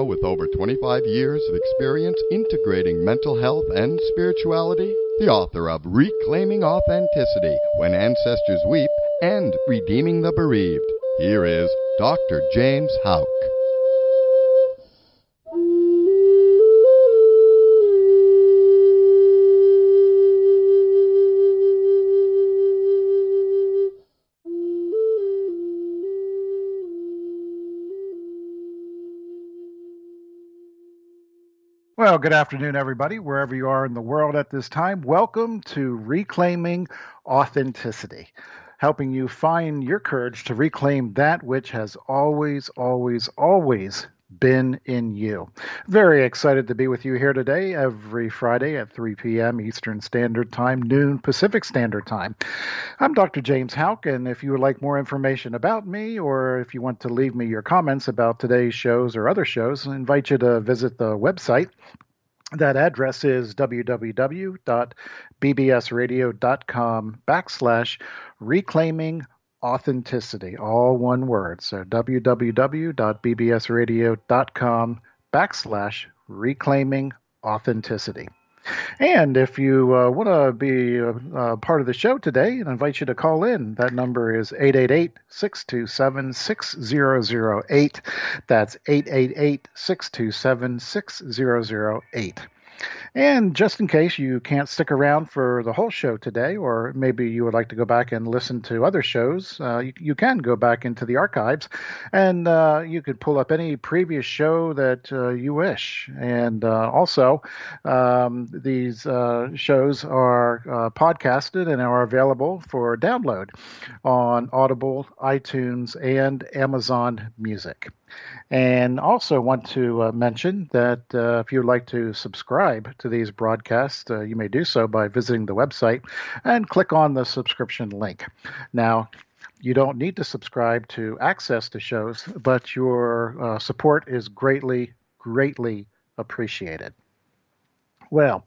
with over 25 years of experience integrating mental health and spirituality, the author of Reclaiming Authenticity, When Ancestors Weep, and Redeeming the Bereaved. Here is Dr. James Houck. Well, good afternoon, everybody, wherever you are in the world at this time. Welcome to Reclaiming Authenticity, helping you find your courage to reclaim that which has always, always, always been in you. Very excited to be with you here today, every Friday at 3 p.m. Eastern Standard Time, noon Pacific Standard Time. I'm Dr. James Houck, and if you would like more information about me, or if you want to leave me your comments about today's shows or other shows, I invite you to visit the website. That address is www.bbsradio.com/reclaiming authenticity, all one word. So www.bbsradio.com/reclaiming authenticity. And if you want to be part of the show today, I invite you to call in. That number is 888-627-6008. That's 888-627-6008. And just in case you can't stick around for the whole show today, or maybe you would like to go back and listen to other shows, you can go back into the archives, and you could pull up any previous show that you wish. And also, these shows are podcasted and are available for download on Audible, iTunes, and Amazon Music. And also want to mention that if you'd like to subscribe to these broadcasts, you may do so by visiting the website and click on the subscription link. Now, you don't need to subscribe to access the shows, but your support is greatly, greatly appreciated. Well,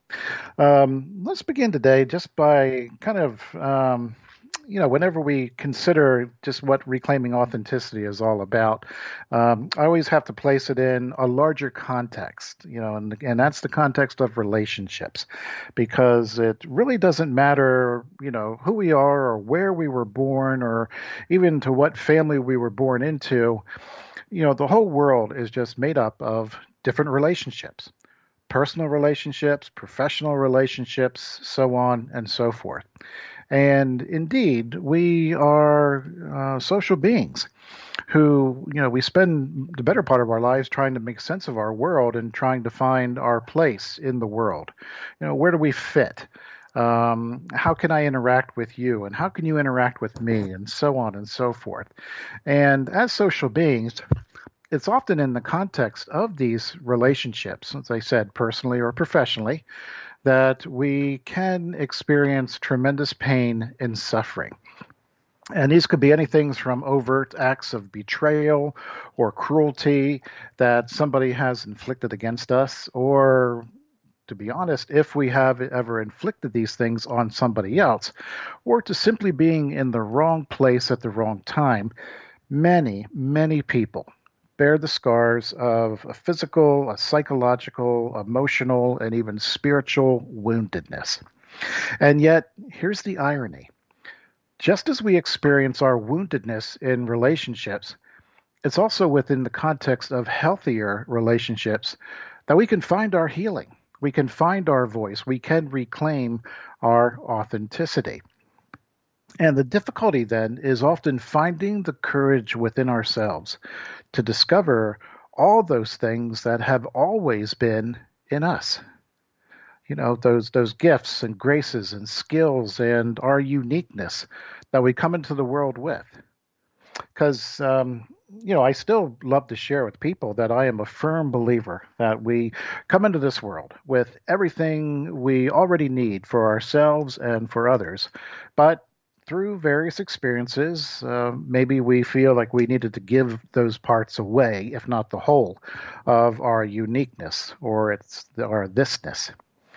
let's begin today just by kind of whenever we consider just what reclaiming authenticity is all about, I always have to place it in a larger context, and that's the context of relationships, because it really doesn't matter, who we are or where we were born or even to what family we were born into. The whole world is just made up of different relationships. Personal relationships, professional relationships, so on and so forth. And indeed, we are social beings who, we spend the better part of our lives trying to make sense of our world and trying to find our place in the world. Where do we fit? How can I interact with you? And how can you interact with me? And so on and so forth. And as social beings, it's often in the context of these relationships, as I said, personally or professionally, that we can experience tremendous pain and suffering. And these could be anything from overt acts of betrayal or cruelty that somebody has inflicted against us, or, to be honest, if we have ever inflicted these things on somebody else, or to simply being in the wrong place at the wrong time. Many, many people bear the scars of a physical, a psychological, emotional, and even spiritual woundedness. And yet, here's the irony. Just as we experience our woundedness in relationships, it's also within the context of healthier relationships that we can find our healing. We can find our voice. We can reclaim our authenticity. And the difficulty then is often finding the courage within ourselves to discover all those things that have always been in us. Those gifts and graces and skills and our uniqueness that we come into the world with. Because, I still love to share with people that I am a firm believer that we come into this world with everything we already need for ourselves and for others. But through various experiences, maybe we feel like we needed to give those parts away, if not the whole, of our uniqueness or our thisness.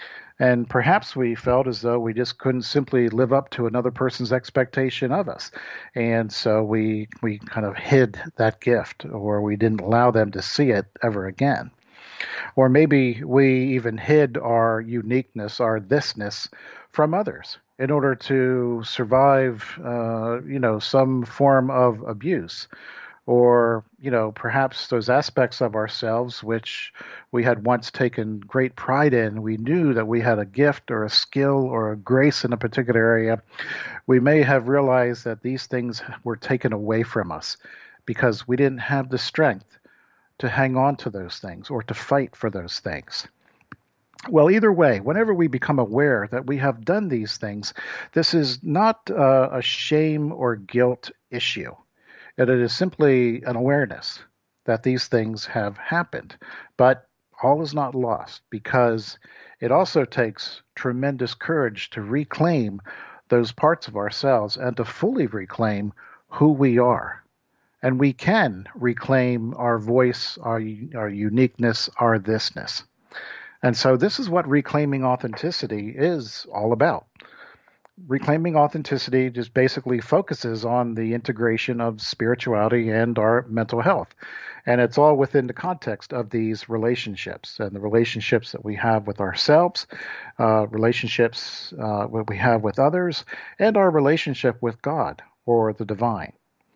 And perhaps we felt as though we just couldn't simply live up to another person's expectation of us. And so we kind of hid that gift, or we didn't allow them to see it ever again. Or maybe we even hid our uniqueness, our thisness, from others in order to survive, some form of abuse, or perhaps those aspects of ourselves which we had once taken great pride in. We knew that we had a gift or a skill or a grace in a particular area. We may have realized that these things were taken away from us because we didn't have the strength to hang on to those things or to fight for those things. Well, either way, whenever we become aware that we have done these things, this is not a shame or guilt issue. It is simply an awareness that these things have happened. But all is not lost, because it also takes tremendous courage to reclaim those parts of ourselves and to fully reclaim who we are. And we can reclaim our voice, our uniqueness, our thisness. And so this is what reclaiming authenticity is all about. Reclaiming authenticity just basically focuses on the integration of spirituality and our mental health. And it's all within the context of these relationships, and the relationships that we have with ourselves, relationships that we have with others, and our relationship with God or the divine.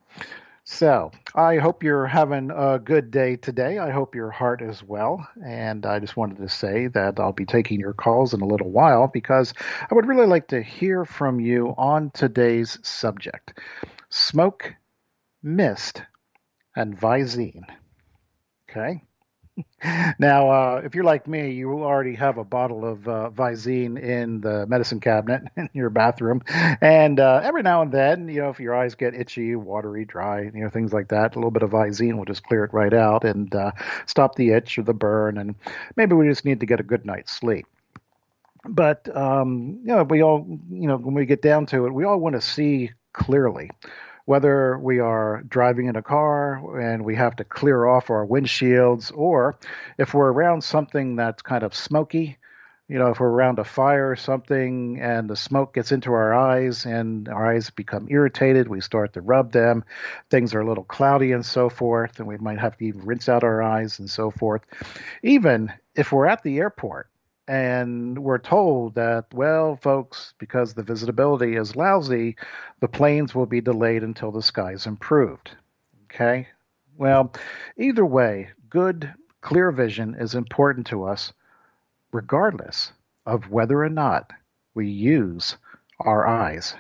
So I hope you're having a good day today. I hope your heart is well. And I just wanted to say that I'll be taking your calls in a little while, because I would really like to hear from you on today's subject: smoke, mist, and Visine. Okay. Now, if you're like me, you already have a bottle of Visine in the medicine cabinet in your bathroom. And every now and then, if your eyes get itchy, watery, dry, things like that, a little bit of Visine will just clear it right out and stop the itch or the burn. And maybe we just need to get a good night's sleep. But, we all, when we get down to it, we all want to see clearly. Whether we are driving in a car and we have to clear off our windshields, or if we're around something that's kind of smoky, if we're around a fire or something and the smoke gets into our eyes and our eyes become irritated, we start to rub them, things are a little cloudy and so forth, and we might have to even rinse out our eyes and so forth. Even if we're at the airport and we're told that, well, folks, because the visibility is lousy, the planes will be delayed until the sky's improved. Okay? Well, either way, good, clear vision is important to us, regardless of whether or not we use our eyes.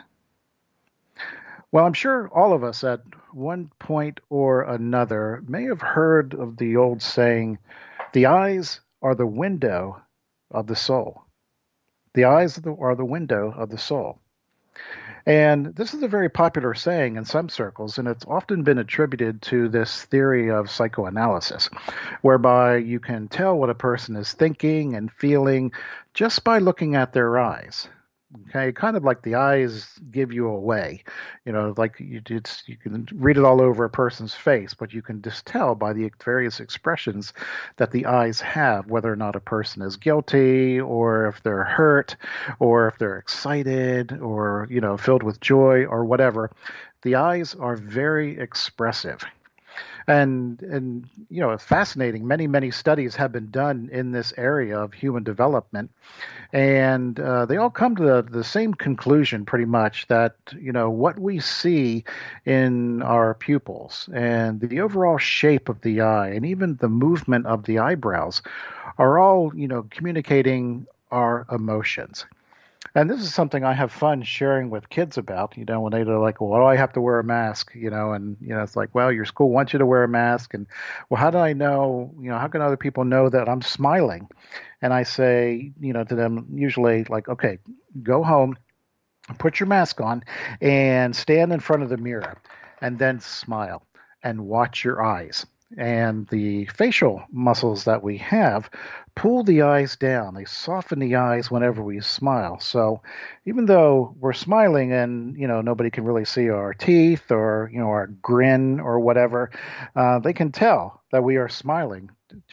Well, I'm sure all of us at one point or another may have heard of the old saying, the eyes are the window of the soul. The eyes are the window of the soul. And this is a very popular saying in some circles, and it's often been attributed to this theory of psychoanalysis, whereby you can tell what a person is thinking and feeling just by looking at their eyes. Okay, kind of like the eyes give you away. Like you can read it all over a person's face, but you can just tell by the various expressions that the eyes have whether or not a person is guilty, or if they're hurt, or if they're excited, or filled with joy, or whatever. The eyes are very expressive. And it's fascinating. Many studies have been done in this area of human development, and they all come to the same conclusion, pretty much, that what we see in our pupils and the overall shape of the eye and even the movement of the eyebrows are all communicating our emotions. And this is something I have fun sharing with kids about, when they're like, well, why do I have to wear a mask? And, it's like, well, your school wants you to wear a mask. And, well, how do I know, how can other people know that I'm smiling? And I say, to them usually, like, okay, go home, put your mask on, and stand in front of the mirror, and then smile and watch your eyes. And the facial muscles that we have pull the eyes down. They soften the eyes whenever we smile. So even though we're smiling and, nobody can really see our teeth or, our grin or whatever, they can tell that we are smiling just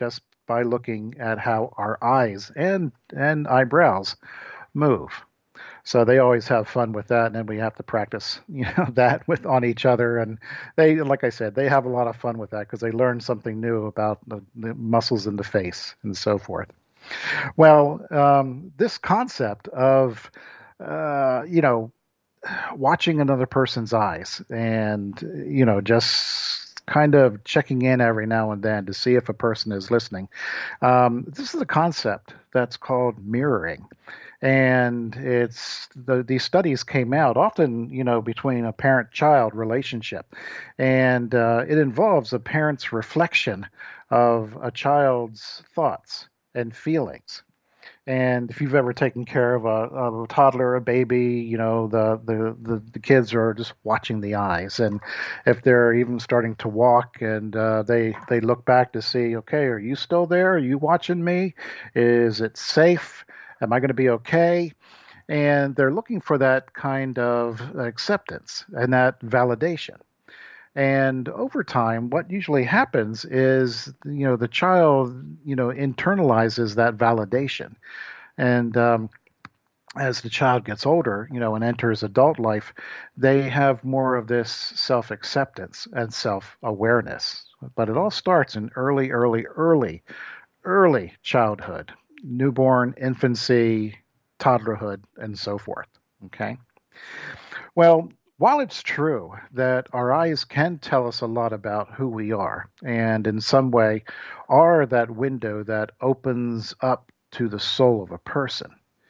by looking at how our eyes and eyebrows move. So they always have fun with that, and then we have to practice, that with on each other. And they, like I said, they have a lot of fun with that because they learn something new about the muscles in the face and so forth. Well, this concept of, you know, watching another person's eyes and, just kind of checking in every now and then to see if a person is listening. This is a concept that's called mirroring. And these studies came out often, between a parent-child relationship, and it involves a parent's reflection of a child's thoughts and feelings. And if you've ever taken care of a toddler, a baby, the kids are just watching the eyes. And if they're even starting to walk and they look back to see, okay, are you still there? Are you watching me? Is it safe? Am I going to be okay? And they're looking for that kind of acceptance and that validation. And over time, what usually happens is, the child, internalizes that validation. And as the child gets older, and enters adult life, they have more of this self acceptance and self awareness. But it all starts in early childhood, newborn, infancy, toddlerhood, and so forth. Okay. Well, while it's true that our eyes can tell us a lot about who we are, and in some way are that window that opens up to the soul of a person,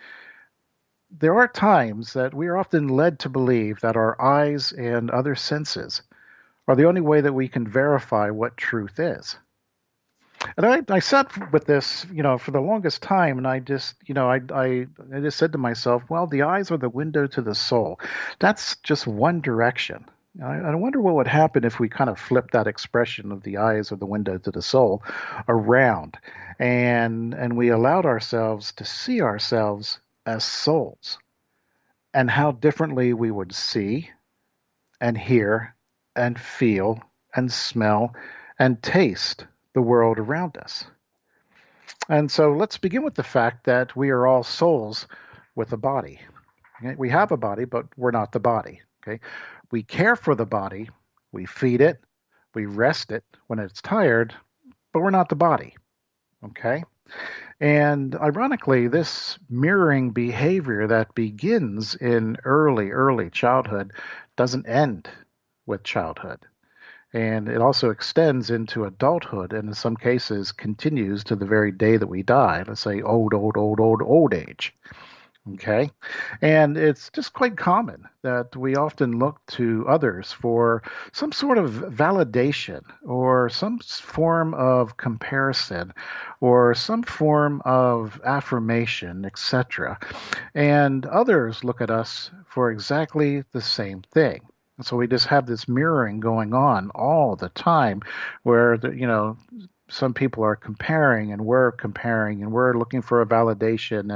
there are times that we are often led to believe that our eyes and other senses are the only way that we can verify what truth is. And I sat with this, for the longest time, and I just, I just said to myself, well, the eyes are the window to the soul. That's just one direction. I wonder what would happen if we kind of flipped that expression of the eyes are the window to the soul around, and we allowed ourselves to see ourselves as souls, and how differently we would see and hear and feel and smell and taste the world around us. And so let's begin with the fact that we are all souls with a body. Okay? We have a body, but we're not the body. Okay? We care for the body, we feed it, we rest it when it's tired, but we're not the body. Okay? And ironically, this mirroring behavior that begins in early childhood doesn't end with childhood. And it also extends into adulthood, and in some cases continues to the very day that we die. Let's say old age. Okay. And it's just quite common that we often look to others for some sort of validation or some form of comparison or some form of affirmation, etc. And others look at us for exactly the same thing. So we just have this mirroring going on all the time where, some people are comparing and we're looking for a validation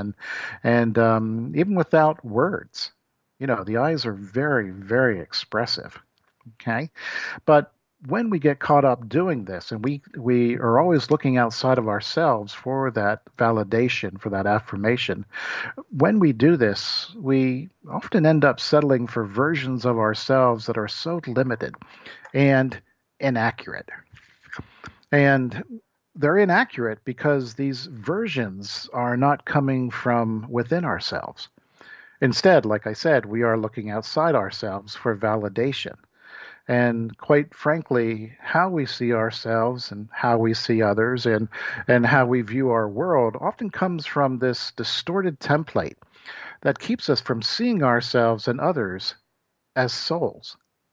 and even without words, the eyes are very, very expressive. Okay. But when we get caught up doing this and we are always looking outside of ourselves for that validation, for that affirmation, when we do this, we often end up settling for versions of ourselves that are so limited and inaccurate. And they're inaccurate because these versions are not coming from within ourselves. Instead, like I said, we are looking outside ourselves for validation. And quite frankly, how we see ourselves and how we see others and how we view our world often comes from this distorted template that keeps us from seeing ourselves and others as souls.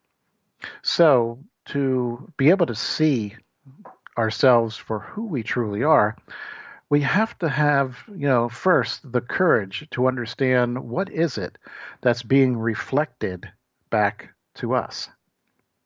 So, to be able to see ourselves for who we truly are, we have to have, first the courage to understand what is it that's being reflected back to us.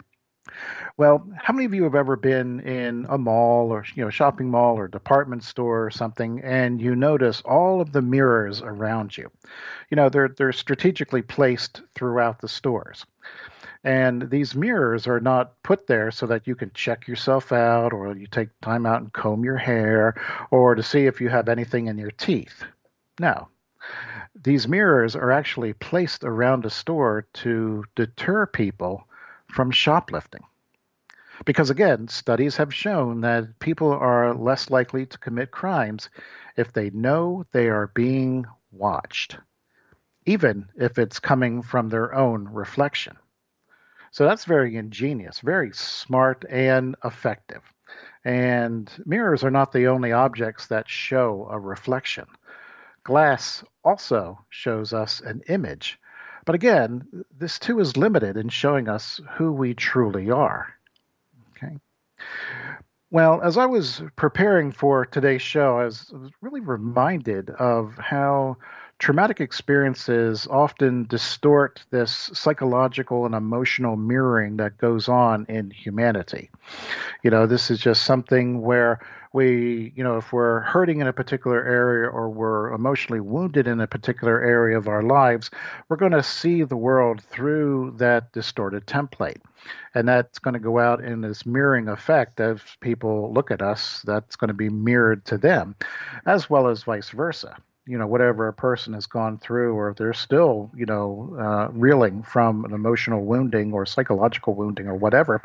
Well, how many of you have ever been in a mall or shopping mall or department store or something, and you notice all of the mirrors around you? They're strategically placed throughout the stores. And these mirrors are not put there so that you can check yourself out or you take time out and comb your hair or to see if you have anything in your teeth. No. These mirrors are actually placed around a store to deter people from shoplifting. Because again, studies have shown that people are less likely to commit crimes if they know they are being watched, even if it's coming from their own reflection. So that's very ingenious, very smart, and effective. And mirrors are not the only objects that show a reflection. Glass also shows us an image. But again, this too is limited in showing us who we truly are. Okay. Well, as I was preparing for today's show, I was really reminded of how traumatic experiences often distort this psychological and emotional mirroring that goes on in humanity. This is just something where if we're hurting in a particular area or we're emotionally wounded in a particular area of our lives, we're going to see the world through that distorted template. And that's going to go out in this mirroring effect as people look at us, that's going to be mirrored to them, as well as vice versa. Whatever a person has gone through, or if they're still, reeling from an emotional wounding or psychological wounding or whatever,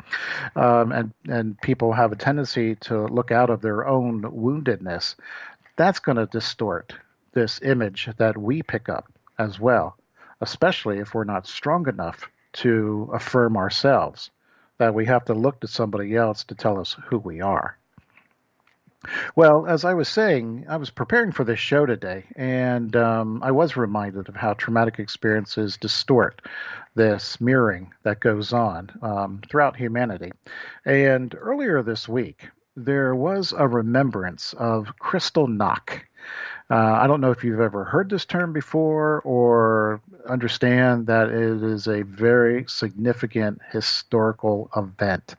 and people have a tendency to look out of their own woundedness, that's going to distort this image that we pick up as well, especially if we're not strong enough to affirm ourselves, that we have to look to somebody else to tell us who we are. Well, as I was saying, I was preparing for this show today, and I was reminded of how traumatic experiences distort this mirroring that goes on throughout humanity. And earlier this week, there was a remembrance of Kristallnacht. I don't know if you've ever heard this term before or understand that it is a very significant historical event.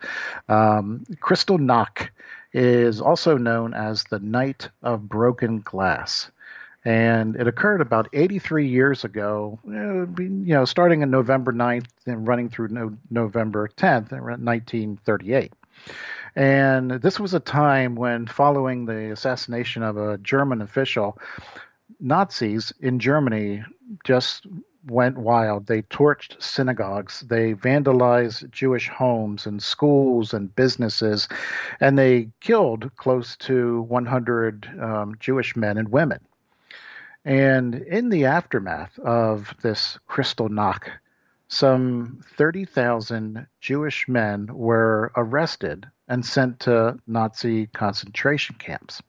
Kristallnacht is also known as the Night of Broken Glass. And it occurred about 83 years ago, starting on November 9th and running through November 10th, around 1938. And this was a time when, following the assassination of a German official, Nazis in Germany just went wild. They torched synagogues, they vandalized Jewish homes and schools and businesses, and they killed close to 100 Jewish men and women. And in the aftermath of this Kristallnacht, some 30,000 Jewish men were arrested and sent to Nazi concentration camps.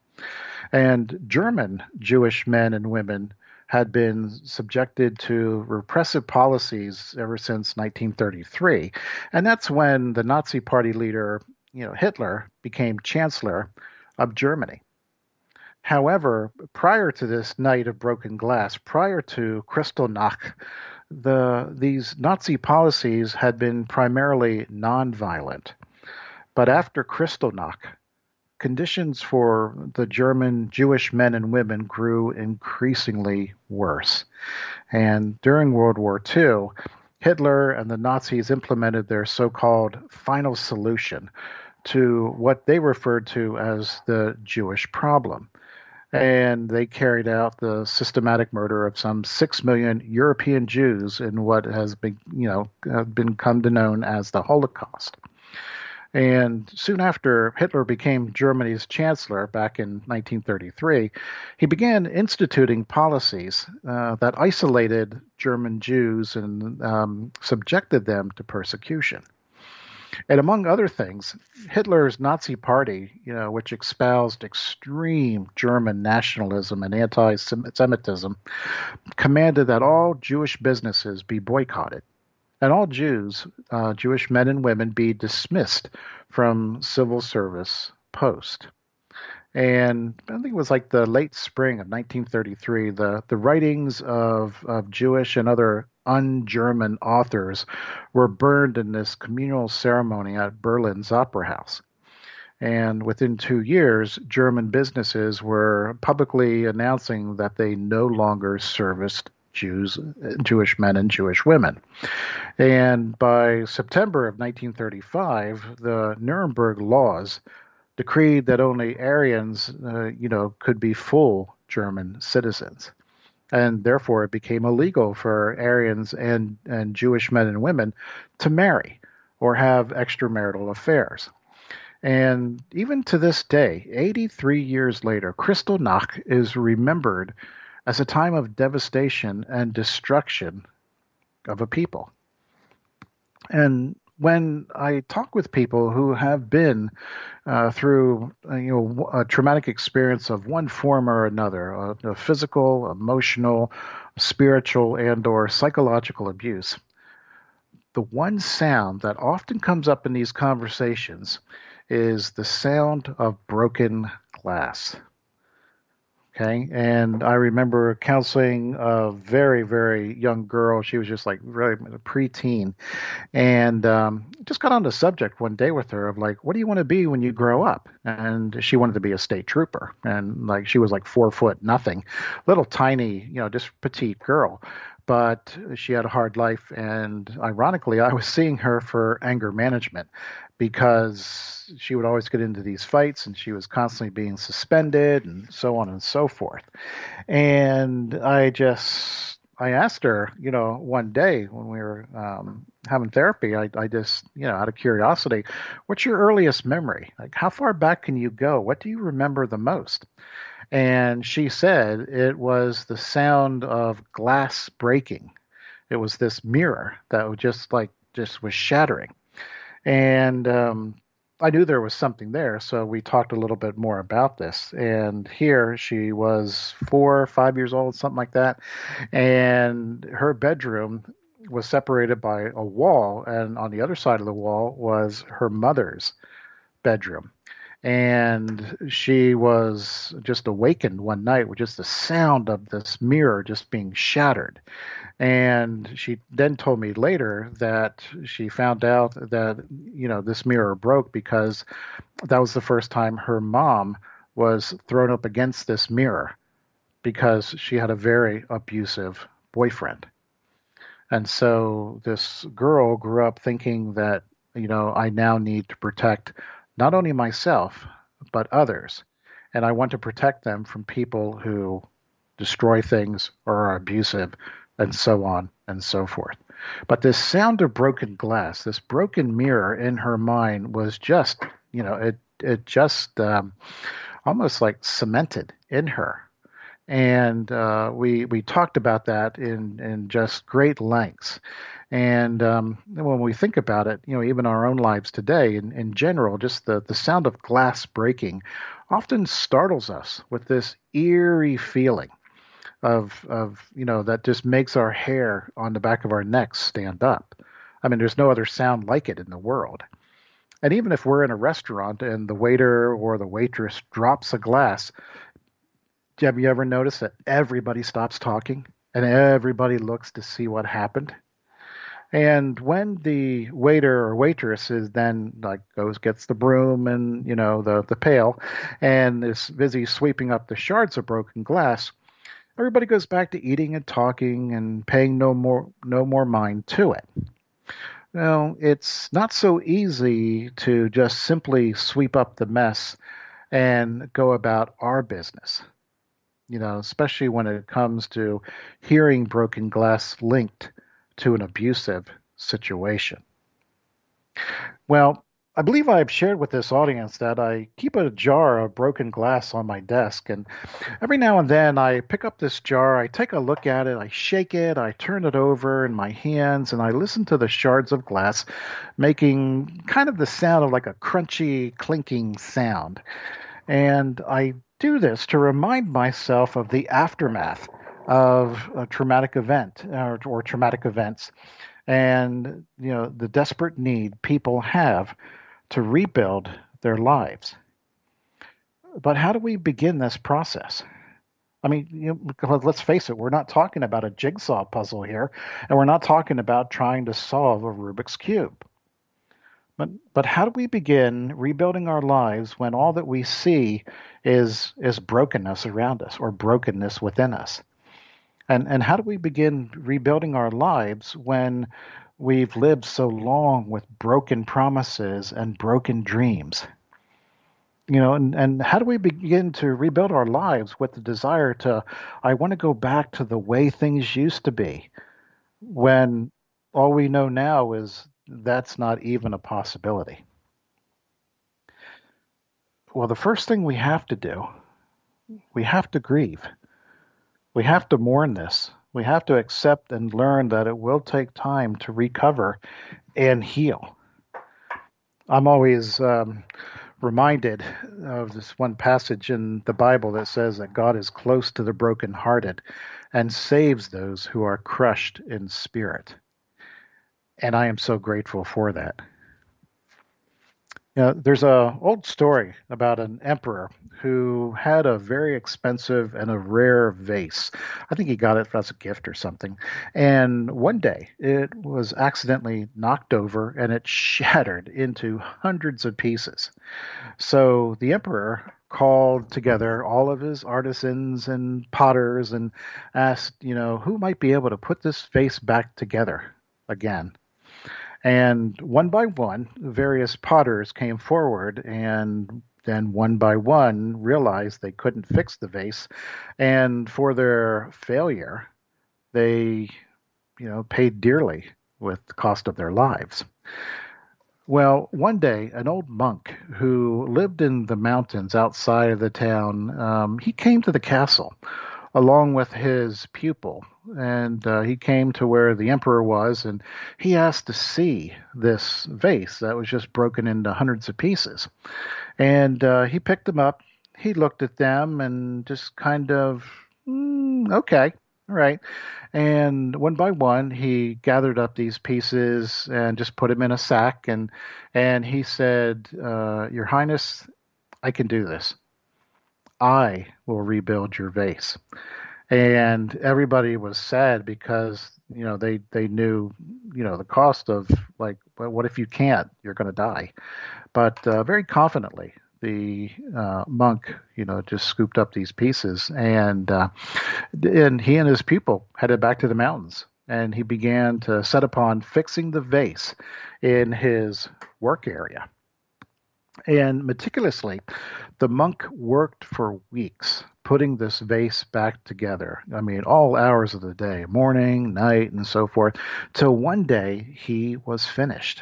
And German Jewish men and women had been subjected to repressive policies ever since 1933. And that's when the Nazi Party leader, Hitler, became Chancellor of Germany. However, prior to this night of broken glass, prior to Kristallnacht, these Nazi policies had been primarily nonviolent. But after Kristallnacht, conditions for the German Jewish men and women grew increasingly worse. And during World War II, Hitler and the Nazis implemented their so-called final solution to what they referred to as the Jewish problem. And they carried out the systematic murder of some 6 million European Jews in what has been, come to known as the Holocaust. And soon after Hitler became Germany's chancellor back in 1933, he began instituting policies that isolated German Jews and subjected them to persecution. And among other things, Hitler's Nazi Party, which espoused extreme German nationalism and anti-Semitism, commanded that all Jewish businesses be boycotted and all Jews, Jewish men and women, be dismissed from civil service post. And I think it was like the late spring of 1933, the writings of Jewish and other un-German authors were burned in this communal ceremony at Berlin's Opera House. And within 2 years, German businesses were publicly announcing that they no longer serviced Jewish men and Jewish women. And by September of 1935, the Nuremberg laws decreed that only Aryans, could be full German citizens. And therefore, it became illegal for Aryans and Jewish men and women to marry or have extramarital affairs. And even to this day, 83 years later, Kristallnacht is remembered as a time of devastation and destruction of a people. And when I talk with people who have been through a traumatic experience of one form or another, a physical, emotional, spiritual, and or psychological abuse, the one sound that often comes up in these conversations is the sound of broken glass. Okay, and I remember counseling a very, very young girl. She was just like really a preteen, and just got on the subject one day with her of like, what do you want to be when you grow up? And she wanted to be a state trooper, and like she was like 4 foot nothing, little tiny, just petite girl. But she had a hard life, and ironically, I was seeing her for anger management because she would always get into these fights and she was constantly being suspended and so on and so forth. And I asked her, one day when we were having therapy, I just, out of curiosity, what's your earliest memory? Like, how far back can you go? What do you remember the most? And she said it was the sound of glass breaking. It was this mirror that was just was shattering. And I knew there was something there, so we talked a little bit more about this. And here she was 4 or 5 years old, something like that. And her bedroom was separated by a wall, and on the other side of the wall was her mother's bedroom. And she was just awakened one night with just the sound of this mirror just being shattered. And she then told me later that she found out that, this mirror broke because that was the first time her mom was thrown up against this mirror because she had a very abusive boyfriend. And so this girl grew up thinking that, I now need to protect not only myself, but others. And I want to protect them from people who destroy things or are abusive and so on and so forth. But this sound of broken glass, this broken mirror in her mind was just, it just almost like cemented in her. And we talked about that in just great lengths. And when we think about it, even our own lives today, in general, just the sound of glass breaking often startles us with this eerie feeling of that just makes our hair on the back of our necks stand up. I mean, there's no other sound like it in the world. And even if we're in a restaurant and the waiter or the waitress drops a glass, have you ever noticed that everybody stops talking and everybody looks to see what happened? And when the waiter or waitress is then gets the broom and the pail and is busy sweeping up the shards of broken glass, everybody goes back to eating and talking and paying no more mind to it. Well, it's not so easy to just simply sweep up the mess and go about our business. Especially when it comes to hearing broken glass linked to an abusive situation. Well, I believe I've shared with this audience that I keep a jar of broken glass on my desk, and every now and then I pick up this jar, I take a look at it, I shake it, I turn it over in my hands, and I listen to the shards of glass making kind of the sound of like a crunchy, clinking sound. And I do this to remind myself of the aftermath of a traumatic event or traumatic events and the desperate need people have to rebuild their lives. But how do we begin this process? I mean, let's face it, we're not talking about a jigsaw puzzle here, and we're not talking about trying to solve a Rubik's Cube. But how do we begin rebuilding our lives when all that we see is brokenness around us or brokenness within us? And how do we begin rebuilding our lives when we've lived so long with broken promises and broken dreams? And how do we begin to rebuild our lives with the desire to, I want to go back to the way things used to be, when all we know now is that's not even a possibility? Well, the first thing we have to do, we have to grieve. We have to mourn this. We have to accept and learn that it will take time to recover and heal. I'm always reminded of this one passage in the Bible that says that God is close to the brokenhearted and saves those who are crushed in spirit. And I am so grateful for that. There's a old story about an emperor who had a very expensive and a rare vase. I think he got it as a gift or something. And one day it was accidentally knocked over and it shattered into hundreds of pieces. So the emperor called together all of his artisans and potters and asked, who might be able to put this vase back together again. And one by one, various potters came forward, and then one by one realized they couldn't fix the vase. And for their failure, they, paid dearly with the cost of their lives. Well, one day, an old monk who lived in the mountains outside of the town, he came to the castle along with his pupil. And he came to where the emperor was, and he asked to see this vase that was just broken into hundreds of pieces. And he picked them up. He looked at them and just kind of, okay, all right. And one by one, he gathered up these pieces and just put them in a sack. And he said, Your Highness, I can do this. I will rebuild your vase. And everybody was sad because they knew the cost of, like, well, what if you can't? You're going to die. But very confidently, the monk just scooped up these pieces, and he and his pupil headed back to the mountains, and he began to set upon fixing the vase in his work area. And meticulously, the monk worked for weeks putting this vase back together. I mean, all hours of the day, morning, night, and so forth, till one day he was finished.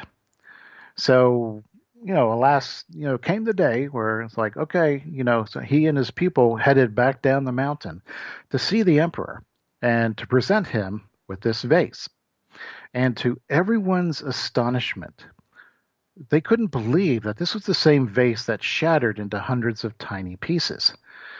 So, alas, came the day where it's like, okay, so he and his people headed back down the mountain to see the emperor and to present him with this vase. And to everyone's astonishment, they couldn't believe that this was the same vase that shattered into hundreds of tiny pieces.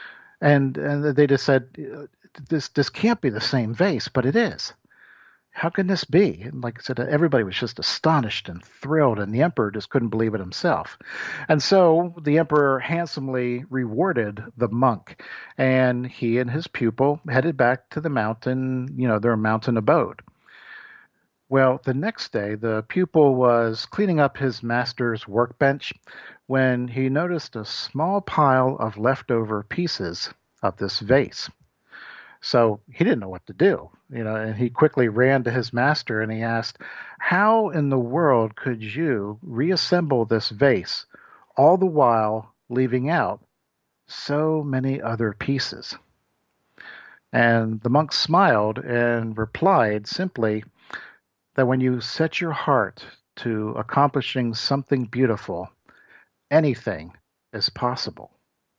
And they just said, this can't be the same vase, but it is. How can this be? And like I said, everybody was just astonished and thrilled, and the emperor just couldn't believe it himself. And so the emperor handsomely rewarded the monk, and he and his pupil headed back to the mountain, their mountain abode. Well, the next day, the pupil was cleaning up his master's workbench when he noticed a small pile of leftover pieces of this vase. So he didn't know what to do, and he quickly ran to his master and he asked, How in the world could you reassemble this vase, all the while leaving out so many other pieces? And the monk smiled and replied simply, that when you set your heart to accomplishing something beautiful, anything is possible.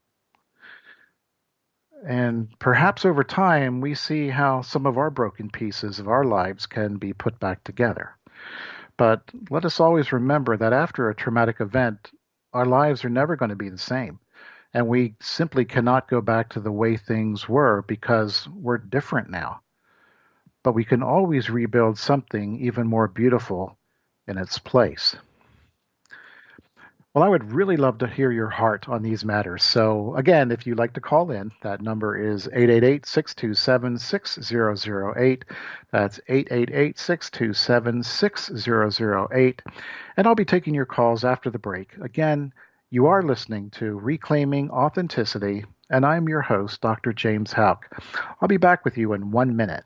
And perhaps over time, we see how some of our broken pieces of our lives can be put back together. But let us always remember that after a traumatic event, our lives are never going to be the same. And we simply cannot go back to the way things were because we're different now. But we can always rebuild something even more beautiful in its place. Well, I would really love to hear your heart on these matters. So, again, if you'd like to call in, that number is 888-627-6008. That's 888-627-6008. And I'll be taking your calls after the break. Again, you are listening to Reclaiming Authenticity, and I'm your host, Dr. James Houck. I'll be back with you in 1 minute.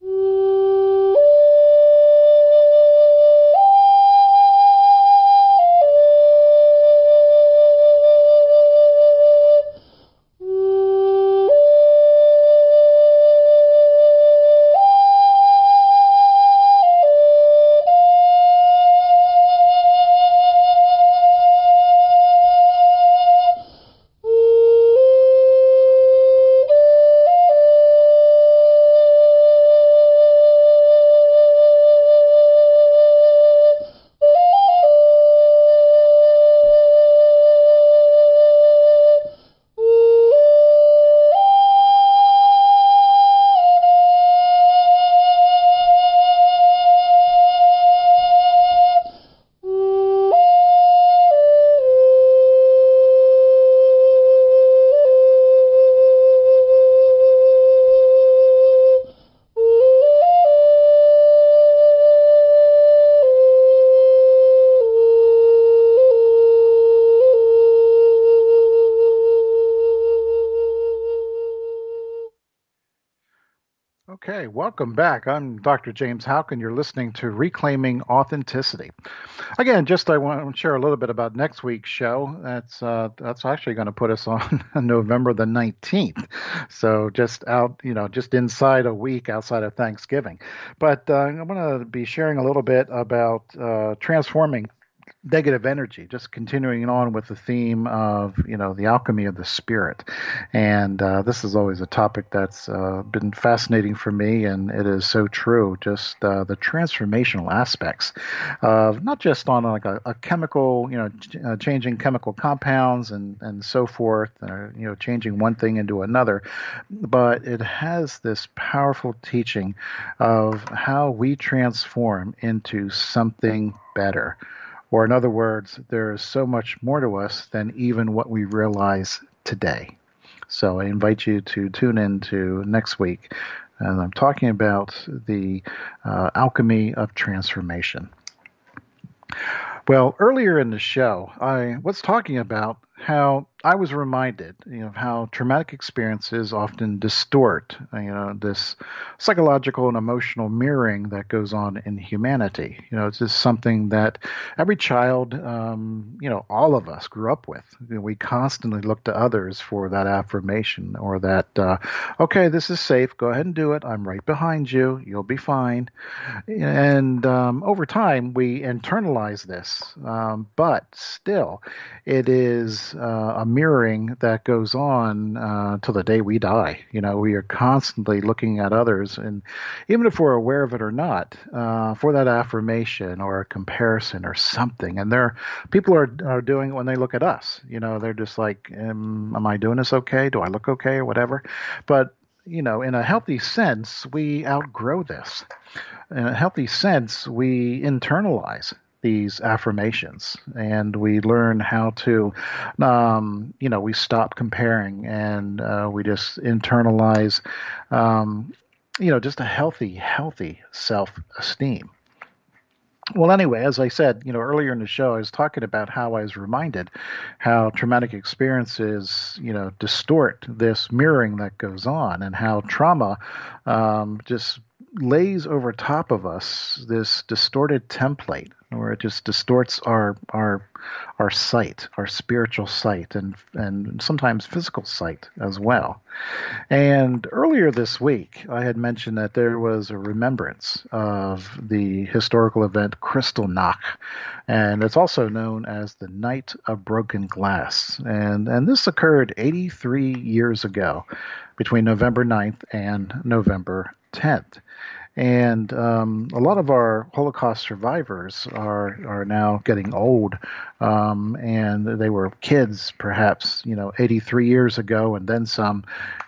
Okay, welcome back. I'm Dr. James Houck, and you're listening to Reclaiming Authenticity. Again, I want to share a little bit about next week's show. That's actually going to put us on November the 19th. So just inside a week outside of Thanksgiving. But I'm going to be sharing a little bit about transforming negative energy, just continuing on with the theme of the alchemy of the spirit. And this is always a topic that's been fascinating for me, and it is so true, just the transformational aspects of not just on like a chemical, changing chemical compounds and so forth, changing one thing into another, but it has this powerful teaching of how we transform into something better. Or in other words, there is so much more to us than even what we realize today. So I invite you to tune in to next week. And I'm talking about the alchemy of transformation. Well, earlier in the show, I was talking about how I was reminded, of how traumatic experiences often distort, this psychological and emotional mirroring that goes on in humanity. It's just something that every child, all of us grew up with. We constantly look to others for that affirmation or that, okay, this is safe. Go ahead and do it. I'm right behind you. You'll be fine. And over time, we internalize this, but still, it is a mirroring that goes on till the day we die. We are constantly looking at others, and even if we're aware of it or not, for that affirmation or a comparison or something. And people are doing it when they look at us. They're just like, am I doing this okay? Do I look okay or whatever? But in a healthy sense, we outgrow this. In a healthy sense, we internalize these affirmations, and we learn how to, we stop comparing, and we just internalize, just a healthy self-esteem. Well, anyway, as I said, earlier in the show, I was talking about how I was reminded how traumatic experiences, distort this mirroring that goes on, and how trauma just lays over top of us this distorted template where it just distorts our sight, our spiritual sight, and sometimes physical sight as well. And earlier this week, I had mentioned that there was a remembrance of the historical event Kristallnacht, and it's also known as the Night of Broken Glass. And this occurred 83 years ago, between November 9th and November 10th. And a lot of our Holocaust survivors are now getting old, and they were kids, perhaps 83 years ago, and then some,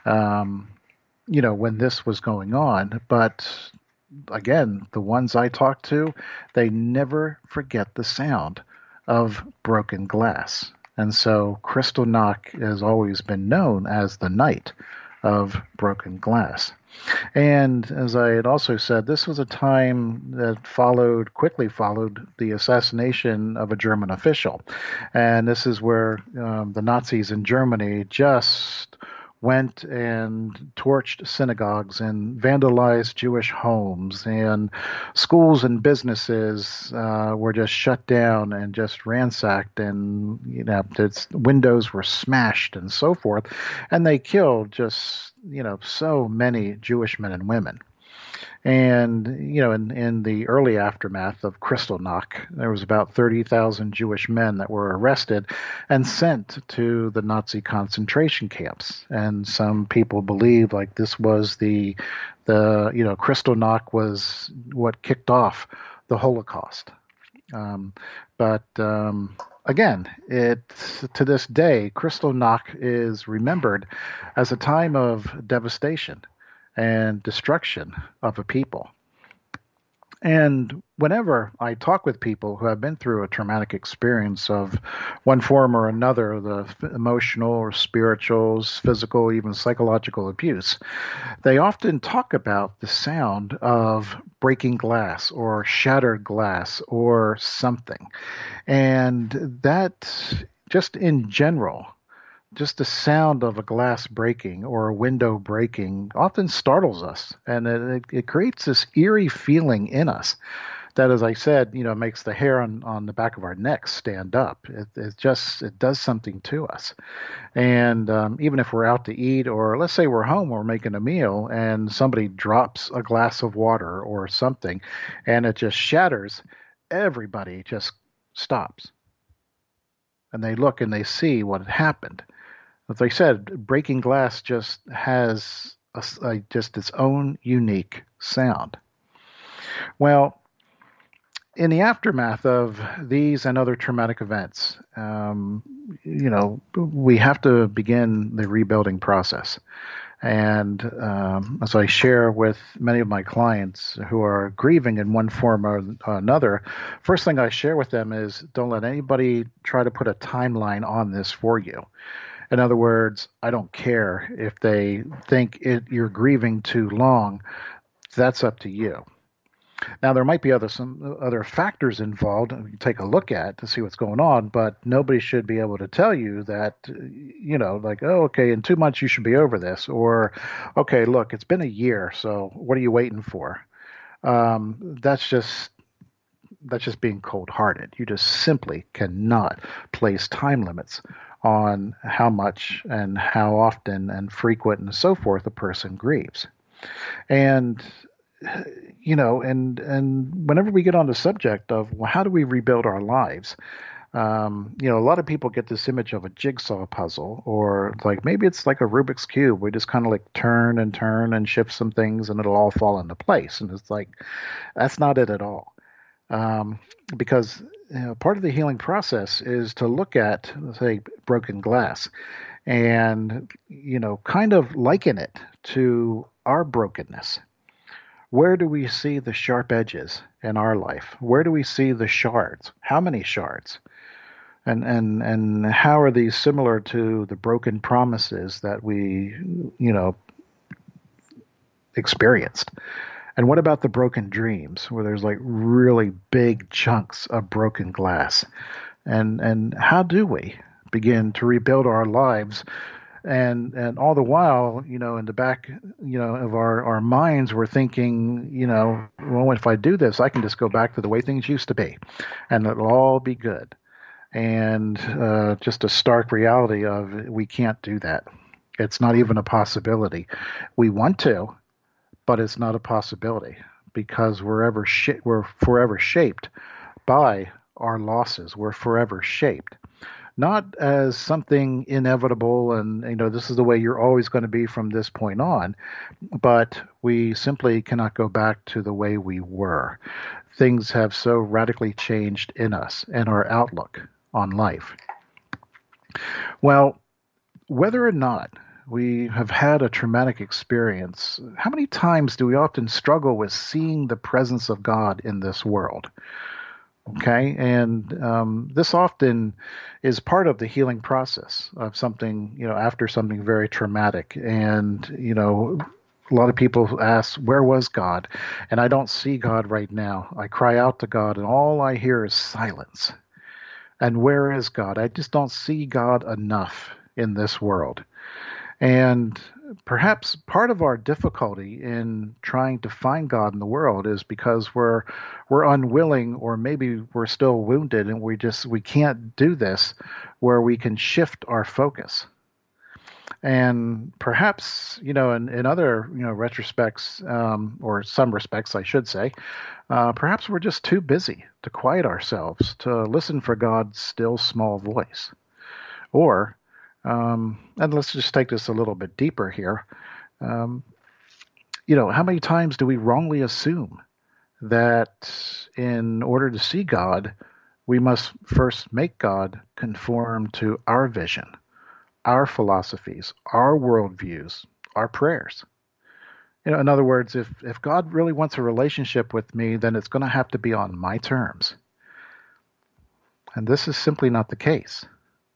when this was going on. But again, the ones I talked to, they never forget the sound of broken glass. And so Kristallnacht has always been known as the night of broken glass. And as I had also said, this was a time that quickly followed the assassination of a German official. And this is where the Nazis in Germany just went and torched synagogues and vandalized Jewish homes, and schools and businesses were just shut down and just ransacked, and its windows were smashed and so forth, and they killed just so many Jewish men and women. And, in the early aftermath of Kristallnacht, there was about 30,000 Jewish men that were arrested and sent to the Nazi concentration camps. And some people believe like this was Kristallnacht was what kicked off the Holocaust. But again, to this day, Kristallnacht is remembered as a time of devastation and destruction of a people. And whenever I talk with people who have been through a traumatic experience of one form or another, the emotional or spiritual, physical, even psychological abuse, they often talk about the sound of breaking glass or shattered glass or something. And that, just in general, just the sound of a glass breaking or a window breaking often startles us, and it creates this eerie feeling in us that, as I said, makes the hair on the back of our necks stand up. It does something to us. And even if we're out to eat, or let's say we're home, we're making a meal, and somebody drops a glass of water or something, and it just shatters, everybody just stops. And they look and they see what had happened. As I said, breaking glass just has just its own unique sound. Well, in the aftermath of these and other traumatic events, we have to begin the rebuilding process. And as I share with many of my clients who are grieving in one form or another, first thing I share with them is don't let anybody try to put a timeline on this for you. In other words, I don't care if they think you're grieving too long. That's up to you. Now, there might be some other factors involved you can take a look at to see what's going on, but nobody should be able to tell you that, oh, okay, in 2 months you should be over this, or, okay, look, it's been a year, so what are you waiting for? That's just being cold-hearted. You just simply cannot place time limits on how much and how often and frequent and so forth a person grieves. And and whenever we get on the subject of, well, how do we rebuild our lives? A lot of people get this image of a jigsaw puzzle, or like maybe it's like a Rubik's Cube. We just kind of like turn and shift some things and it'll all fall into place. And it's like, that's not it at all. Because part of the healing process is to look at, say, broken glass and, kind of liken it to our brokenness. Where do we see the sharp edges in our life? Where do we see the shards? How many shards? And how are these similar to the broken promises that we, experienced? And what about the broken dreams, where there's like really big chunks of broken glass? And how do we begin to rebuild our lives? And all the while, in the back, of our minds, we're thinking, well, if I do this, I can just go back to the way things used to be, and it'll all be good. And just a stark reality of we can't do that. It's not even a possibility. We want to, but it's not a possibility, because we're forever shaped by our losses. We're forever shaped. Not as something inevitable and, this is the way you're always going to be from this point on, but we simply cannot go back to the way we were. Things have so radically changed in us and our outlook on life. Well, whether or not we have had a traumatic experience, how many times do we often struggle with seeing the presence of God in this world? Okay, and this often is part of the healing process of something, after something very traumatic. And, a lot of people ask, where was God? And I don't see God right now. I cry out to God, and all I hear is silence. And where is God? I just don't see God enough in this world. And perhaps part of our difficulty in trying to find God in the world is because we're unwilling, or maybe we're still wounded, and we can't do this where we can shift our focus. And perhaps, in other, retrospects, or some respects, I should say, perhaps we're just too busy to quiet ourselves to listen for God's still small voice. Or, and let's just take this a little bit deeper here. Um, how many times do we wrongly assume that in order to see God, we must first make God conform to our vision, our philosophies, our worldviews, our prayers? In other words, if God really wants a relationship with me, then it's going to have to be on my terms. And this is simply not the case.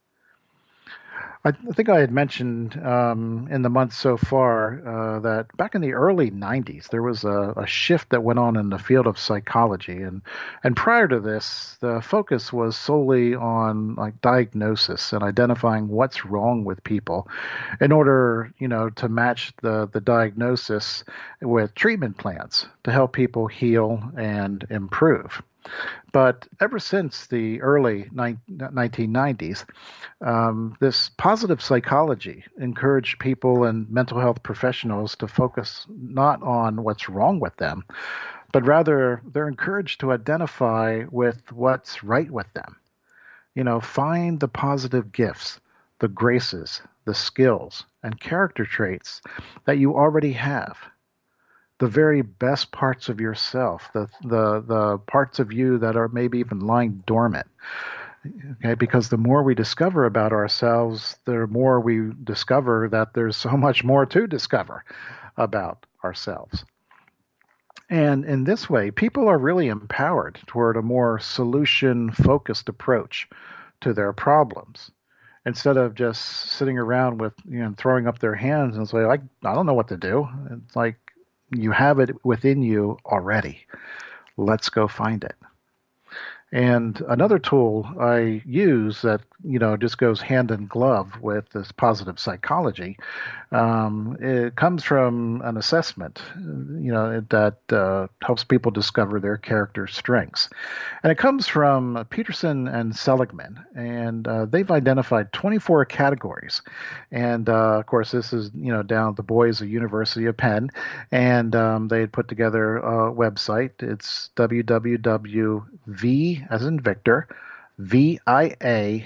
I think I had mentioned in the months so far that back in the early 90s, there was a shift that went on in the field of psychology. And prior to this, the focus was solely on like diagnosis and identifying what's wrong with people in order, to match the diagnosis with treatment plans to help people heal and improve. But ever since the early 1990s, this positive psychology encouraged people and mental health professionals to focus not on what's wrong with them, but rather they're encouraged to identify with what's right with them. Find the positive gifts, the graces, the skills, and character traits that you already have, the very best parts of yourself, the parts of you that are maybe even lying dormant. Okay, because the more we discover about ourselves, the more we discover that there's so much more to discover about ourselves. And in this way, people are really empowered toward a more solution focused approach to their problems instead of just sitting around with, throwing up their hands and say, I don't know what to do. It's like, you have it within you already. Let's go find it. And another tool I use that just goes hand in glove with this positive psychology, it comes from an assessment, that helps people discover their character strengths, and it comes from Peterson and Seligman, and they've identified 24 categories, and of course this is down at the boys of University of Penn, and they had put together a website. It's www.v as in Victor, VIA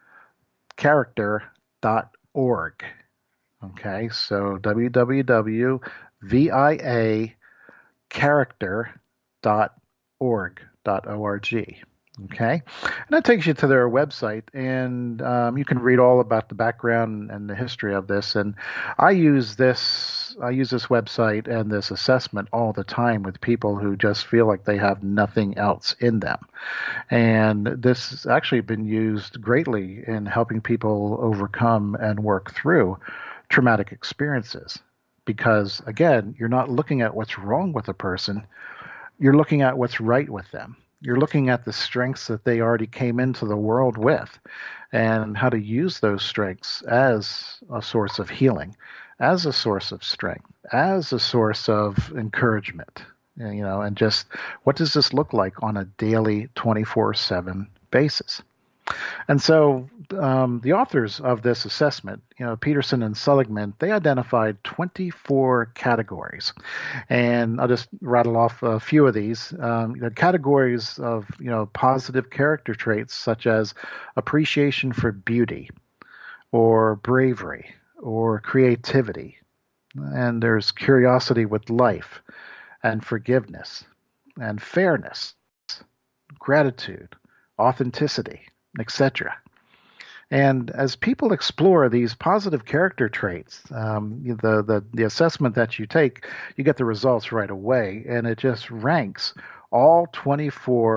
character.org. Okay, so www.viacharacter.org. Okay, and that takes you to their website, and you can read all about the background and the history of this. And I use this website and this assessment all the time with people who just feel like they have nothing else in them. And this has actually been used greatly in helping people overcome and work through traumatic experiences. Because again, you're not looking at what's wrong with a person, you're looking at what's right with them. You're looking at the strengths that they already came into the world with and how to use those strengths as a source of healing, as a source of strength, as a source of encouragement, and just what does this look like on a daily 24/7 basis? And so the authors of this assessment, Peterson and Seligman, they identified 24 categories. And I'll just rattle off a few of these. Categories of, positive character traits such as appreciation for beauty or bravery or creativity. And there's curiosity with life and forgiveness and fairness, gratitude, authenticity, etc. And as people explore these positive character traits, the assessment that you take, you get the results right away, and it just ranks all 24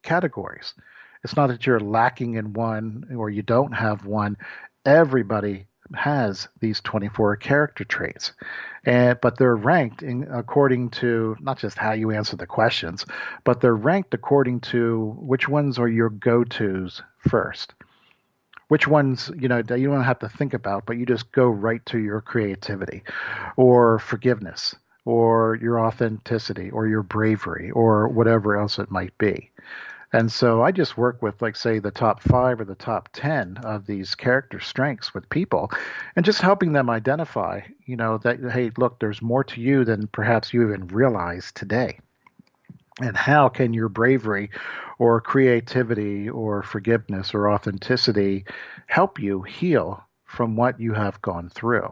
categories. It's not that you're lacking in one or you don't have one. Everybody has these 24 character traits, but they're ranked according to not just how you answer the questions, but they're ranked according to which ones are your go-tos first. Which ones, you don't have to think about, but you just go right to your creativity or forgiveness or your authenticity or your bravery or whatever else it might be. And so I just work with, like, say, the top 5 or the top 10 of these character strengths with people and just helping them identify, that, hey, look, there's more to you than perhaps you even realize today. And how can your bravery or creativity or forgiveness or authenticity help you heal from what you have gone through?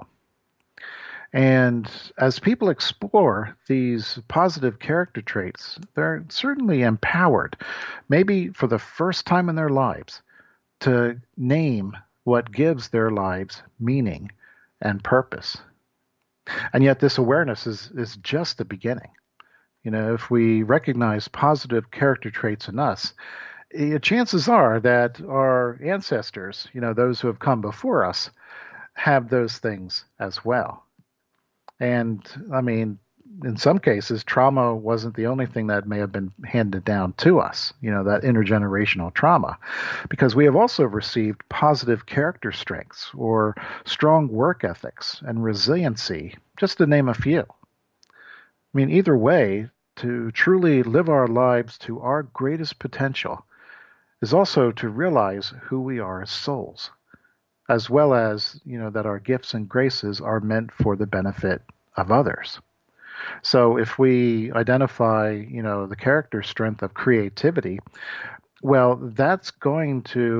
And as people explore these positive character traits, they're certainly empowered, maybe for the first time in their lives, to name what gives their lives meaning and purpose. And yet this awareness is just the beginning. If we recognize positive character traits in us, chances are that our ancestors, those who have come before us, have those things as well. And I mean, in some cases, trauma wasn't the only thing that may have been handed down to us, that intergenerational trauma, because we have also received positive character strengths or strong work ethics and resiliency, just to name a few. I mean, either way, to truly live our lives to our greatest potential is also to realize who we are as souls, as well as, that our gifts and graces are meant for the benefit of others. So if we identify, the character strength of creativity, well, we're going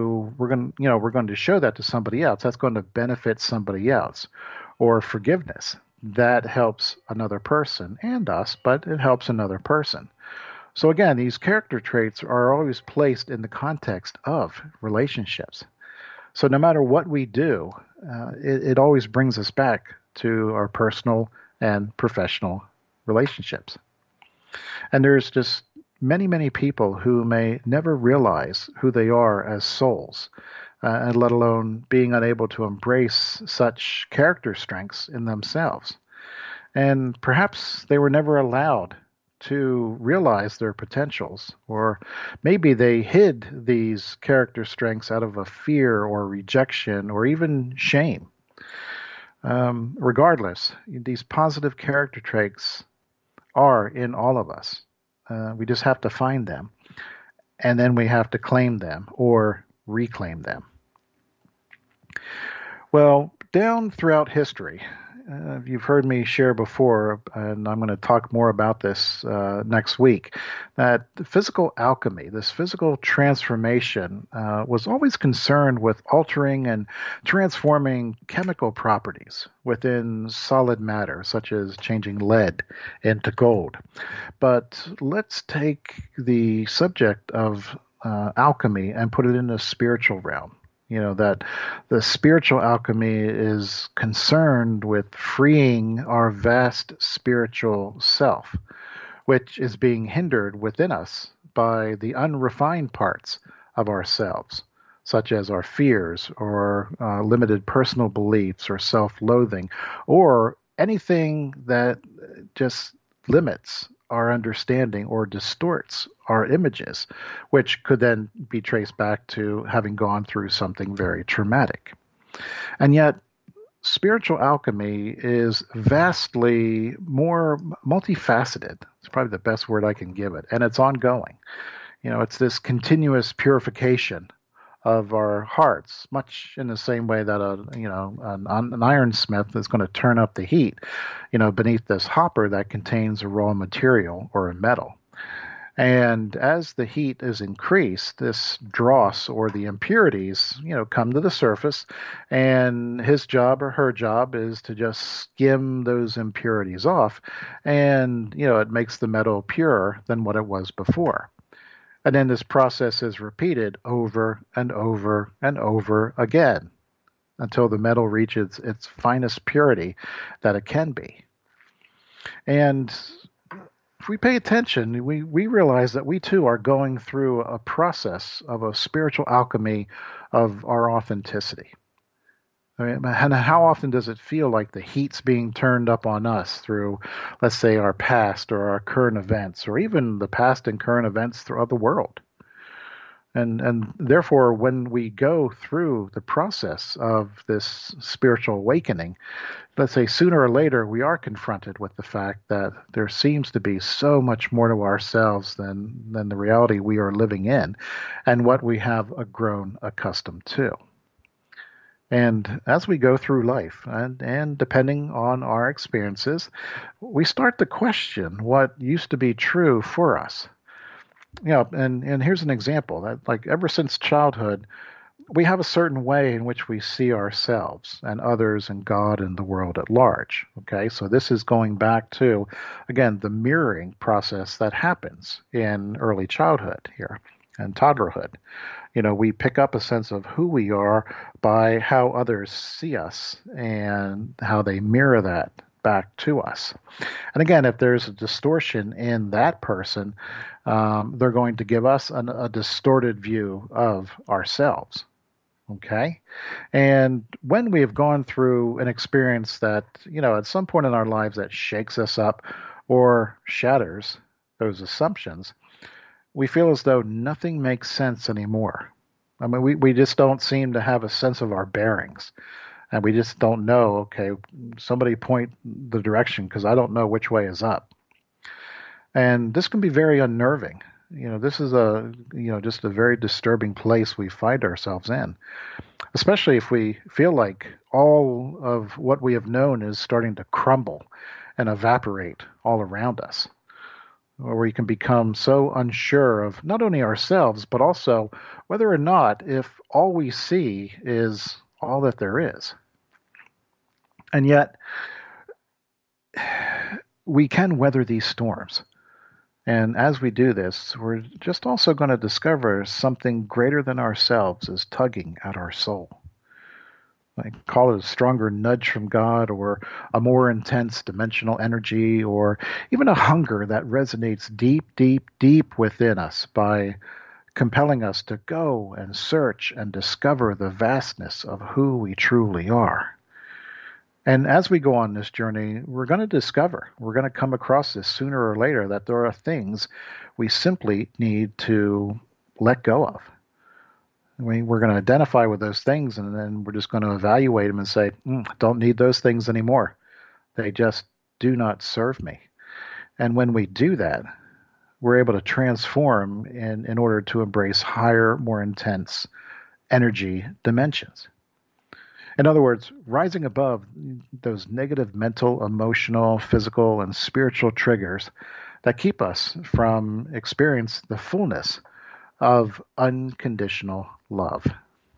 to show that to somebody else. That's going to benefit somebody else. Or forgiveness. That helps another person and us, but it helps another person. So again, these character traits are always placed in the context of relationships. So no matter what we do, it always brings us back to our personal and professional relationships. And there's just many, many people who may never realize who they are as souls, and let alone being unable to embrace such character strengths in themselves. And perhaps they were never allowed to realize their potentials, or maybe they hid these character strengths out of a fear or rejection or even shame. Regardless, these positive character traits are in all of us. We just have to find them, and then we have to claim them or reclaim them. Well, down throughout history, you've heard me share before, and I'm going to talk more about this next week, that the physical alchemy, this physical transformation, was always concerned with altering and transforming chemical properties within solid matter, such as changing lead into gold. But let's take the subject of alchemy and put it in a spiritual realm. That the spiritual alchemy is concerned with freeing our vast spiritual self, which is being hindered within us by the unrefined parts of ourselves, such as our fears or limited personal beliefs or self-loathing, or anything that just limits our understanding or distorts our images, which could then be traced back to having gone through something very traumatic. And yet, spiritual alchemy is vastly more multifaceted. It's probably the best word I can give it. And it's ongoing. It's this continuous purification of our hearts, much in the same way that an ironsmith is going to turn up the heat, beneath this hopper that contains a raw material or a metal. And as the heat is increased, this dross or the impurities, come to the surface, and his job or her job is to just skim those impurities off, and, it makes the metal purer than what it was before. And then this process is repeated over and over and over again until the metal reaches its finest purity that it can be. And if we pay attention, we realize that we too are going through a process of a spiritual alchemy of our authenticity. I mean, and how often does it feel like the heat's being turned up on us through, let's say, our past or our current events, or even the past and current events throughout the world? And therefore, when we go through the process of this spiritual awakening, let's say sooner or later we are confronted with the fact that there seems to be so much more to ourselves than the reality we are living in and what we have grown accustomed to. And as we go through life, and depending on our experiences, we start to question what used to be true for us. And here's an example that, like, ever since childhood, we have a certain way in which we see ourselves and others and God and the world at large. Okay, so this is going back to, again, the mirroring process that happens in early childhood here and toddlerhood. We pick up a sense of who we are by how others see us and how they mirror that back to us. And again, if there's a distortion in that person, they're going to give us a distorted view of ourselves. Okay. And when we have gone through an experience that, at some point in our lives that shakes us up or shatters those assumptions, we feel as though nothing makes sense anymore. I mean, we just don't seem to have a sense of our bearings. And we just don't know, okay, somebody point the direction because I don't know which way is up. And this can be very unnerving. This is just a very disturbing place we find ourselves in, especially if we feel like all of what we have known is starting to crumble and evaporate all around us, or we can become so unsure of not only ourselves, but also whether or not if all we see is all that there is. And yet, we can weather these storms. And as we do this, we're just also going to discover something greater than ourselves is tugging at our soul. I call it a stronger nudge from God, or a more intense dimensional energy, or even a hunger that resonates deep, deep, deep within us by compelling us to go and search and discover the vastness of who we truly are. And as we go on this journey, we're going to come across this sooner or later, that there are things we simply need to let go of. We're going to identify with those things, and then we're just going to evaluate them and say, don't need those things anymore. They just do not serve me. And when we do that, we're able to transform in order to embrace higher, more intense energy dimensions. In other words, rising above those negative mental, emotional, physical, and spiritual triggers that keep us from experiencing the fullness of unconditional love.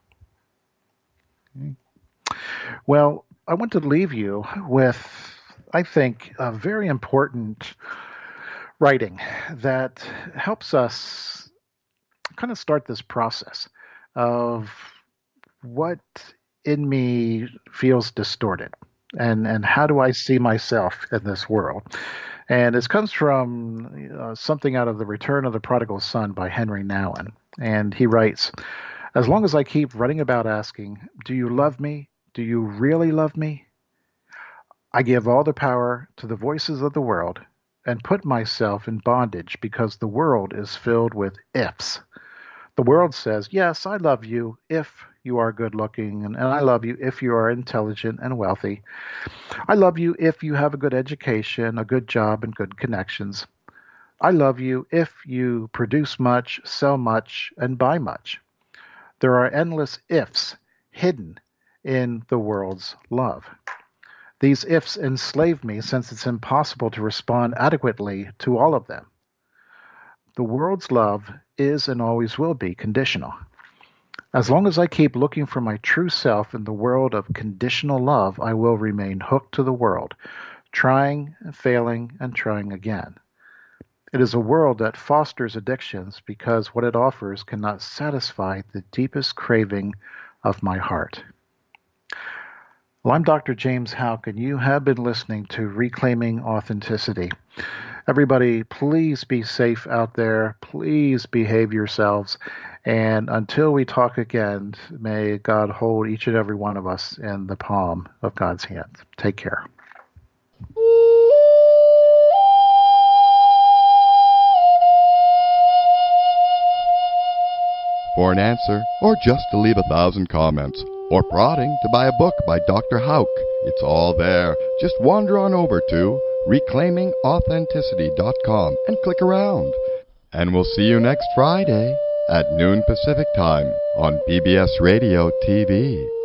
Well, I want to leave you with, I think, a very important writing that helps us kind of start this process of what in me feels distorted, and how do I see myself in this world. And this comes from something out of The Return of the Prodigal Son by Henry Nouwen. And he writes, "As long as I keep running about asking, 'Do you love me? Do you really love me?' I give all the power to the voices of the world and put myself in bondage, because the world is filled with ifs. The world says, yes, I love you if you are good looking, and I love you if you are intelligent and wealthy. I love you if you have a good education, a good job, and good connections. I love you if you produce much, sell much, and buy much. There are endless ifs hidden in the world's love. These ifs enslave me, since it's impossible to respond adequately to all of them. The world's love is and always will be conditional. As long as I keep looking for my true self in the world of conditional love, I will remain hooked to the world, trying, failing, and trying again. It is a world that fosters addictions because what it offers cannot satisfy the deepest craving of my heart." Well, I'm Dr. James Houck, and you have been listening to Reclaiming Authenticity. Everybody, please be safe out there. Please behave yourselves. And until we talk again, may God hold each and every one of us in the palm of God's hand. Take care. For an answer, or just to leave 1,000 comments, or prodding to buy a book by Dr. Houck, it's all there. Just wander on over to reclaimingauthenticity.com and click around. And we'll see you next Friday at noon Pacific Time on PBS Radio TV.